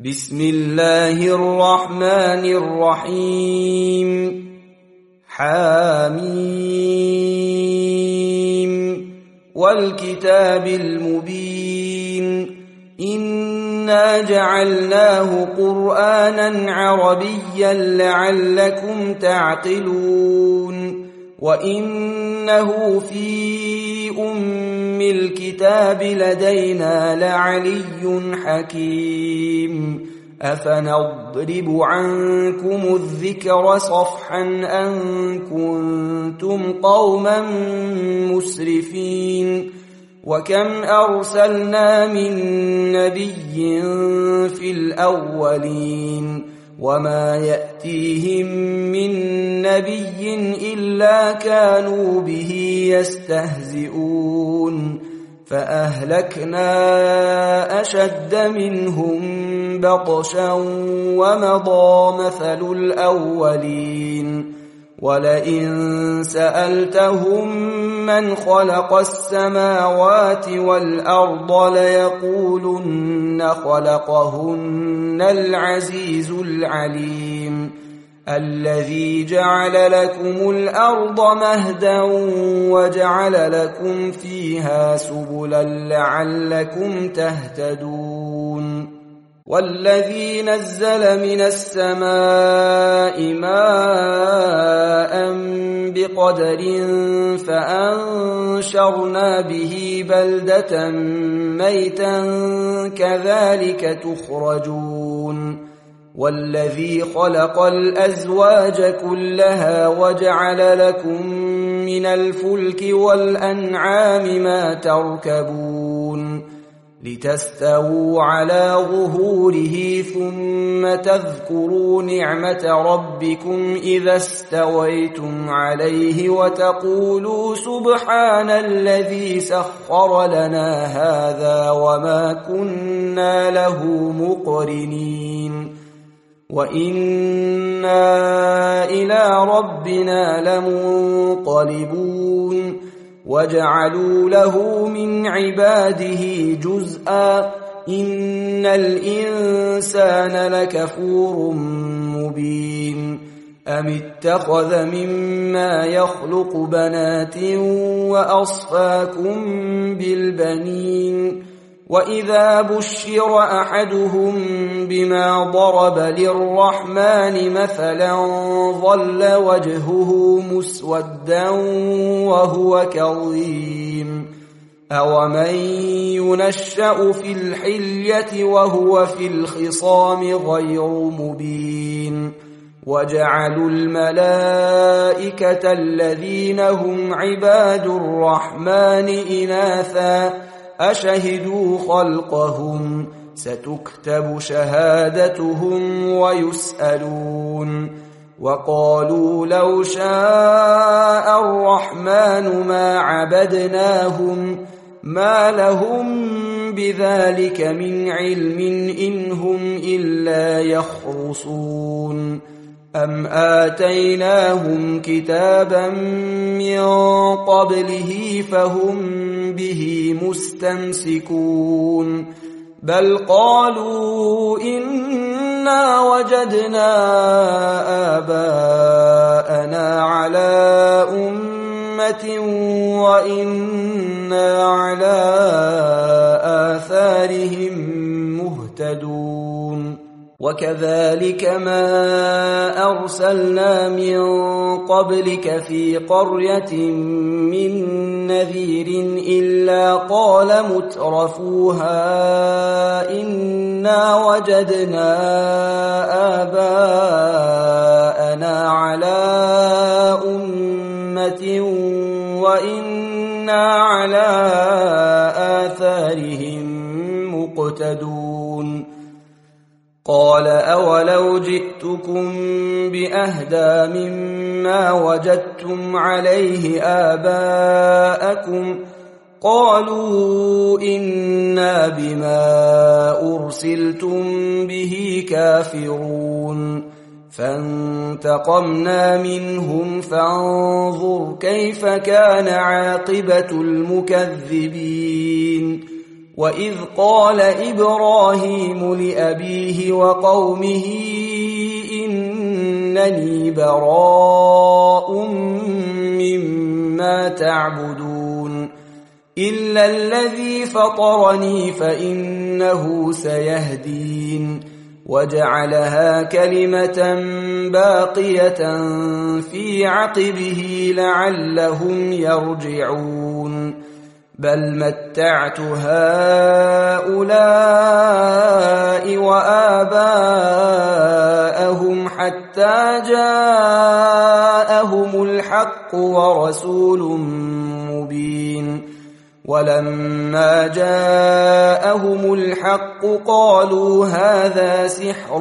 بسم الله الرحمن الرحيم. حاميم والكتاب المبين. إنا جعلناه قرآنا عربيا لعلكم تعقلون. وإنه في أم الكتاب لدينا لعلي حكيم. أفنضرب عنكم الذكر صفحا أن كنتم قوما مسرفين. وكم أرسلنا من نبي في الأولين وما يأتيهم من نبي إلا كانوا به يستهزئون. فأهلكنا أشد منهم بطشا ومضى مثل الأولين. ولئن سألتهم من خلق السماوات والأرض ليقولن خلقهن العزيز العليم. الذي جعل لكم الأرض مهدا وجعل لكم فيها سبلا لعلكم تهتدون. والذي نزل من السماء ماء بقدر فأنشرنا به بلدة ميتا كذلك تخرجون. والذي خلق الأزواج كلها وجعل لكم من الفلك والأنعام ما تركبون لتستووا على ظهوره ثم تذكروا نعمة ربكم إذا استويتم عليه وتقولوا سبحان الذي سخر لنا هذا وما كنا له مقرنين وإنا إلى ربنا لمنقلبون. وجعلوا له من عباده جزءا إن الإنسان لكفور مبين. أم اتخذ مما يخلق بنات وأصفاكم بالبنين. وإذا بشر أحدهم بما ضرب للرحمن مثلا ظل وجهه مسودا وهو كظيم. أومن ينشأ في الحلية وهو في الخصام غير مبين. وجعلوا الملائكة الذين هم عباد الرحمن إناثا أشهدوا خلقهم ستكتب شهادتهم ويسألون. وقالوا لو شاء الرحمن ما عبدناهم ما لهم بذلك من علم إن هم إلا يخرصون. أم آتيناهم كتابا من قبله فهم به مستمسكون. بل قالوا إنا وجدنا آباءنا على أمة وإنا على آثارهم مهتدون. وكذلك ما أرسلنا من قبلك في قرية من نذير إلا قال مترفوها إنا وجدنا آباءنا على أمة وإنا على آثارهم مقتدون. قال أولو جئتكم بأهدى مما وجدتم عليه آباءكم قالوا إنا بما أرسلتم به كافرون. فانتقمنا منهم فانظر كيف كان عاقبة المكذبين. وإذ قال إبراهيم لأبيه وقومه إنني براء مما تعبدون إلا الذي فطرني فإنه سيهدين وجعلها كلمة باقية في عقبه لعلهم يرجعون بل متعت هؤلاء وآباءهم حتى جاءهم الحق ورسول مبين ولما جاءهم الحق قالوا هذا سحر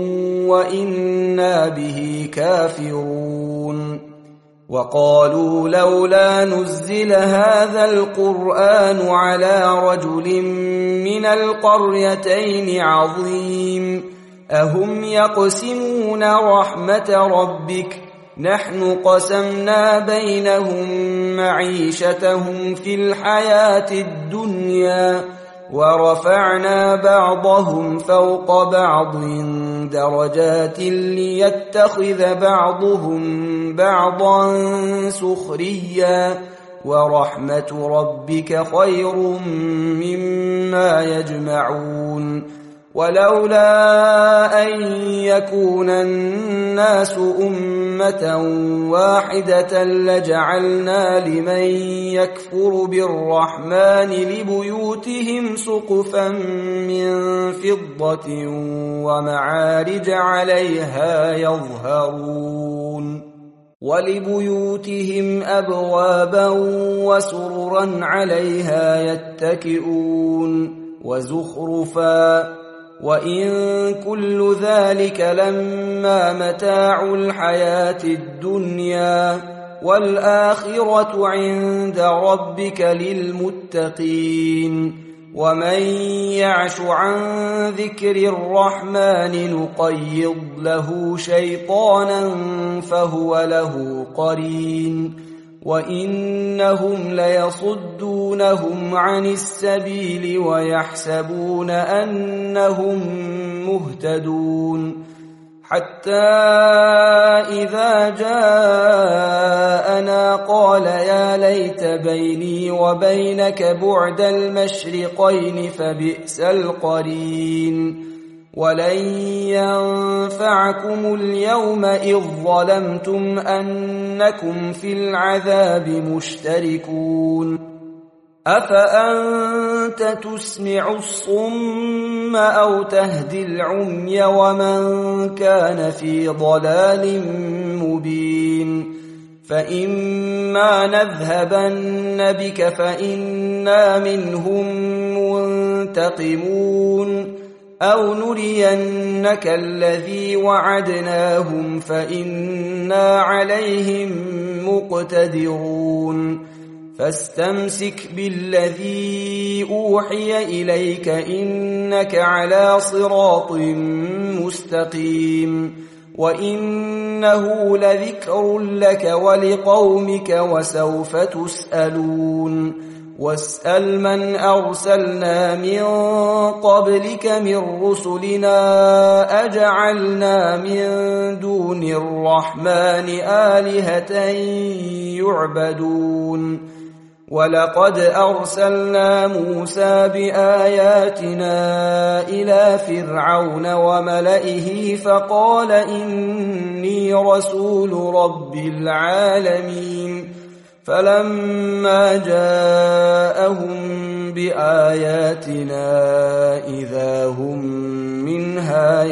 وإنا به كافرون وقالوا لولا نزل هذا القرآن على رجل من القريتين عظيم أهم يقسمون رحمة ربك نحن قسمنا بينهم معيشتهم في الحياة الدنيا ورفعنا بعضهم فوق بعض درجات ليتخذ بعضهم بعضا سخريا ورحمة ربك خير مما يجمعون ولولا أن يكون الناس أمة واحدة لجعلنا لمن يكفر بالرحمن لبيوتهم سقفا من فضة ومعارج عليها يظهرون ولبيوتهم أبوابا وسررا عليها يتكئون وزخرفا وإن كل ذلك لما متاع الحياة الدنيا والآخرة عند ربك للمتقين ومن يعش عن ذكر الرحمن نقيض له شيطانا فهو له قرين وإنهم ليصدونهم عن السبيل ويحسبون أنهم مهتدون حتى إذا جاءنا قال يا ليت بيني وبينك بعد المشرقين فبئس القرين ولن ينفعكم اليوم إذ ظلمتم أنكم في العذاب مشتركون أفأنت تسمع الصم أو تهدي العمي ومن كان في ضلال مبين فإما نذهبن بك فإنا منهم منتقمون أو نرينك الذي وعدناهم فإنا عليهم مقتدرون فاستمسك بالذي أوحي إليك إنك على صراط مستقيم وإنه لذكر لك ولقومك وسوف تسألون واسأل من أرسلنا من قبلك من رسلنا أجعلنا من دون الرحمن آلهة يعبدون ولقد أرسلنا موسى بآياتنا إلى فرعون وملئه فقال إني رسول رب العالمين فلما جاءهم بآياتنا إذا هم منها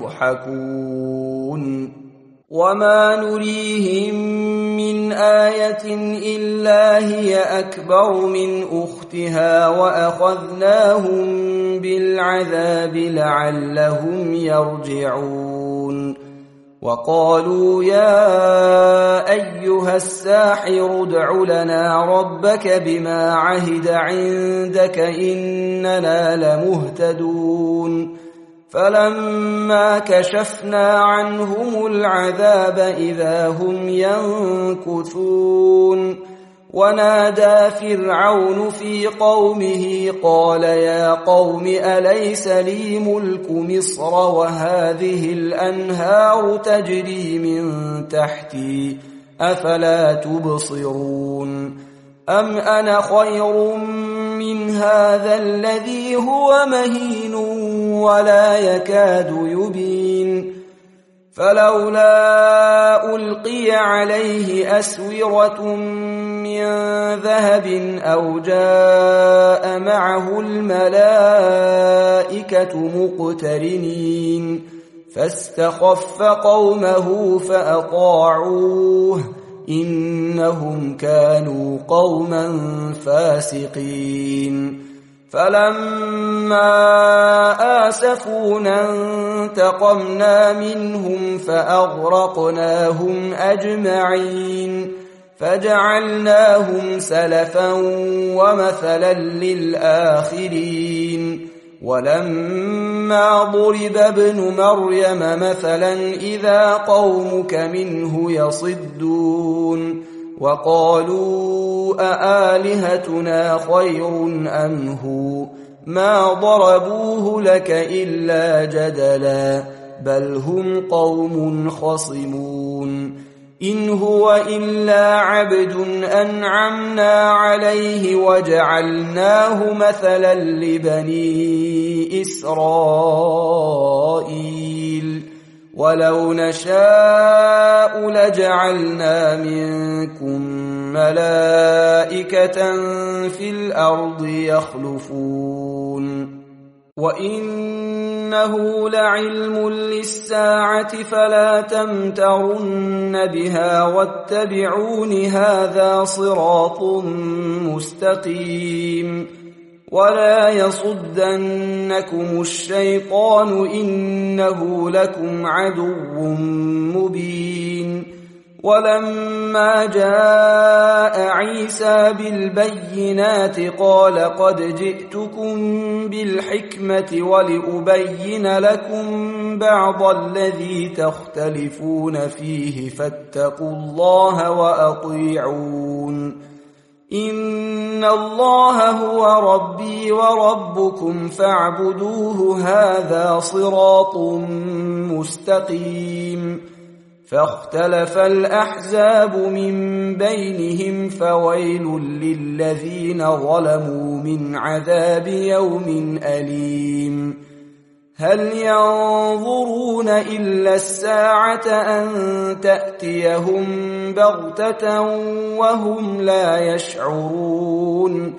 يضحكون وما نريهم من آية إلا هي أكبر من أختها وأخذناهم بالعذاب لعلهم يرجعون وقالوا يا أيها الساحر ادع لنا ربك بما عهد عندك إننا لمهتدون فلما كشفنا عنهم العذاب إذا هم ينكثون ونادى فرعون في قومه قال يا قوم أليس لي ملك مصر وهذه الأنهار تجري من تحتي أفلا تبصرون أم أنا خير من هذا الذي هو مهين ولا يكاد يبين فلولا ألقي عليه أسورة من ذهب أو جاء معه الملائكة مقترنين فاستخف قومه فأطاعوه إنهم كانوا قوما فاسقين فلما آسفونا انتقمنا منهم فأغرقناهم أجمعين فجعلناهم سلفا ومثلا للآخرين ولما ضرب ابن مريم مثلا إذا قومك منه يصدون وقالوا أآلهتنا خير أم هو ما ضربوه لك إلا جدلا بل هم قوم خصمون إن هو إلا عبد أنعمنا عليه وجعلناه مثلا لبني إسرائيل ولو نشاء لجعلنا منكم ملائكة في الأرض يخلفون وإنه لعلم للساعة فلا تمترن بها واتبعون هذا صراط مستقيم ولا يصدنكم الشيطان إنه لكم عدو مبين ولما جاء عيسى بالبينات قال قد جئتكم بالحكمة ولأبين لكم بعض الذي تختلفون فيه فاتقوا الله وأطيعون إن الله هو ربي وربكم فاعبدوه هذا صراط مستقيم فاختلف الأحزاب من بينهم فويل للذين ظلموا من عذاب يوم أليم هل ينظرون إلا الساعة أن تأتيهم بغتة وهم لا يشعرون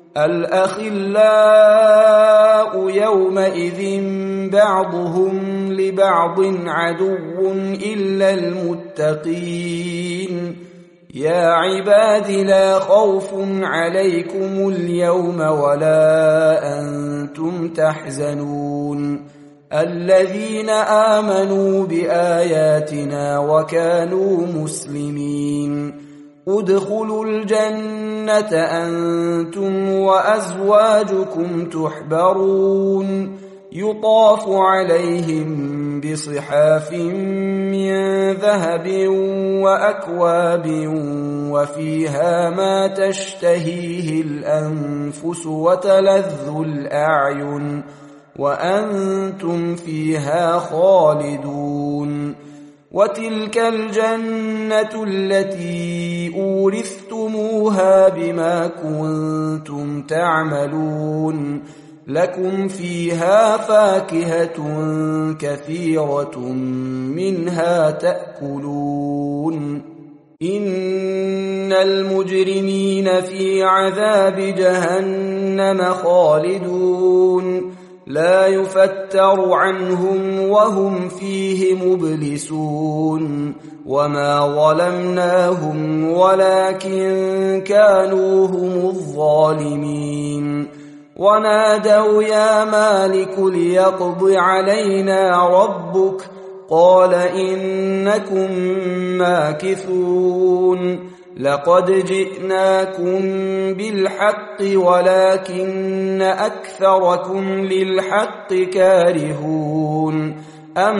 الأخلاء يومئذ بعضهم لبعض عدو إلا المتقين يا عباد لا خوف عليكم اليوم ولا أنتم تحزنون الذين آمنوا بآياتنا وكانوا مسلمين ادخلوا الجنة أنتم وأزواجكم تحبرون يطاف عليهم بصحاف من ذهب وأكواب وفيها ما تشتهيه الأنفس وتلذ الأعين وأنتم فيها خالدون وتلك الجنة التي أورثتموها بما كنتم تعملون لكم فيها فاكهة كثيرة منها تأكلون إن المجرمين في عذاب جهنم خالدون لا يفتر عنهم وهم فيه مبلسون وما ظلمناهم ولكن كانوا هم الظالمين ونادوا يا مالك ليقض علينا ربك قال إنكم ماكثون لقد جئناكم بالحق ولكن أكثركم للحق كارهون أم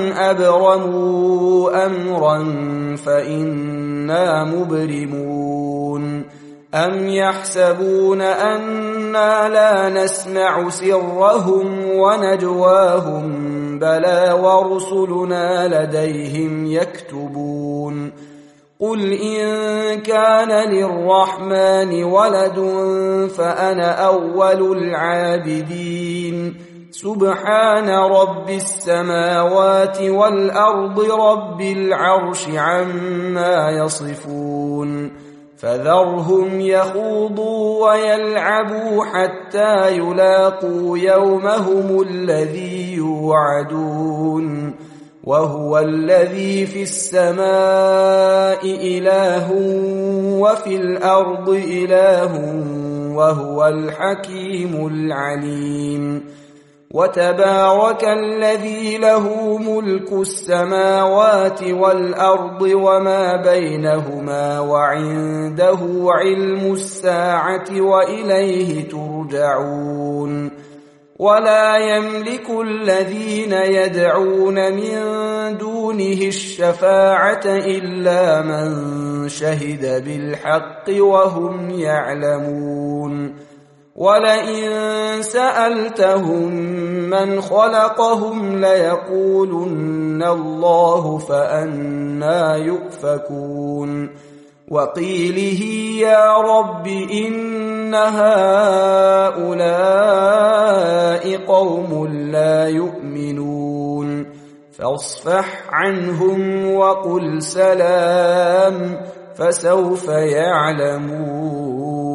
أبرموا أمرا فإنا مبرمون أم يحسبون أنا لا نسمع سرهم ونجواهم بلى ورسلنا لديهم يكتبون قل إن كان للرحمن ولد فأنا أول العابدين سبحان رب السماوات والأرض رب العرش عما يصفون فذرهم يخوضوا ويلعبوا حتى يلاقوا يومهم الذي يوعدون وهو الذي في السماء إله وفي الأرض إله وهو الحكيم العليم وتبارك الذي له ملك السماوات والأرض وما بينهما وعنده علم الساعة وإليه ترجعون ولا يملك الذين يدعون من دونه الشفاعة إلا من شهد بالحق وهم يعلمون ولئن سألتهم من خلقهم ليقولن الله فأنى يؤفكون وقيله يا رب إن هؤلاء قوم لا يؤمنون فاصفح عنهم وقل سلام فسوف يعلمون